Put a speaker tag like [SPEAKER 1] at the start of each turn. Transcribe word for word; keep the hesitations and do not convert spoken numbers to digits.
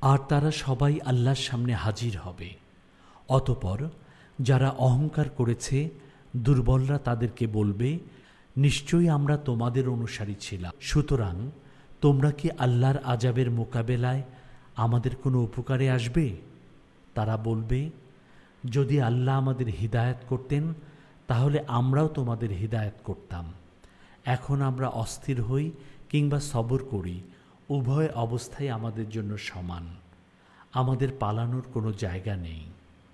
[SPEAKER 1] আর তারা সবাই আল্লাহর সামনে হাজির হবে। অতঃপর যারা অহংকার করেছে দুর্বলরা তাদেরকে বলবে, নিশ্চয়ই আমরা তোমাদের অনুসারী ছিলাম, সুতরাং তোমরা কি আল্লাহর আযাবের মোকাবেলায় আমাদের কোনো উপকারে আসবে? তারা বলবে, যদি আল্লাহ আমাদের হিদায়াত করতেন তাহলে আমরাও তোমাদের হিদায়াত করতাম। এখন আমরা অস্থির হই কিংবা সবর করি, উভয় অবস্থাই আমাদের জন্য সমান, আমাদের পালানোর কোনো জায়গা নেই।